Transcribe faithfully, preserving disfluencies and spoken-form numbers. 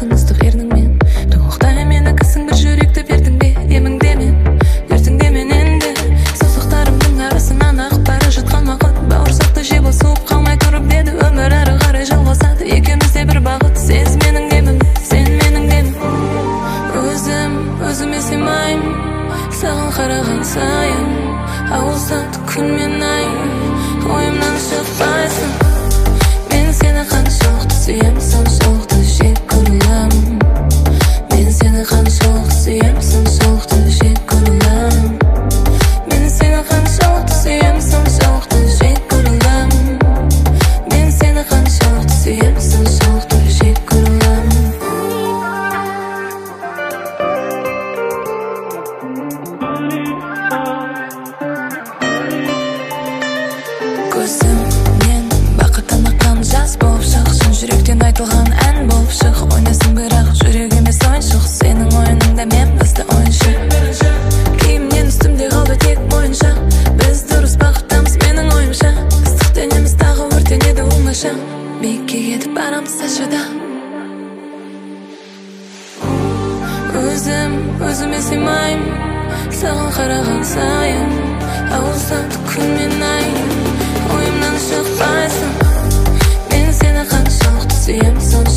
қаласың ыстық ерніңмен. Тоқта мені кісің бір жүректі бердің бе еміңде мен, ертеңде мен енді саусақтарымның арасынан ағып бара жатқан уақыт. Бауырсақты жеп ал суып қалмай тұрып еді, өмір әрі қарай жалғасады, екеумізде бір бағыт. Сен менің демім, сен менің демім. Өзім, өзіме сыймаймын, саған қараған сайын ауысады күн мен ай, ойымнан шықпайсың. Мен сені қаншалықты сүйемін, соншалықты жек көремін. Мен сені қаншалықты сүйемін, соншалықты жек көремін. Мен сені қаншалықты сүйемін, соншалықты жек көремін. Мен сені қаншалықты сүйемін, соншалықты жек көремін. Көзімнен бақыттан аққан жас болып шық, шын жүректен айтылған ән болып шық. Ойнасың бірақ жүрек емес ойыншық, сенің ойыныңда мен басты ойыншы. Киімнен үстімде қалды тек мойыншақ, біз дұрыс бақыттамыз менің ойымша. Ыстық денеміз тағы өртенеді оңаша, биікке кетіп барамыз ашада. Өзім, өзіме сыймаймын, саған қараған сайын ауысады күн мен ай, ойымнан шықпайсың. Мен сені қаншалықты сүйемін, соншалықты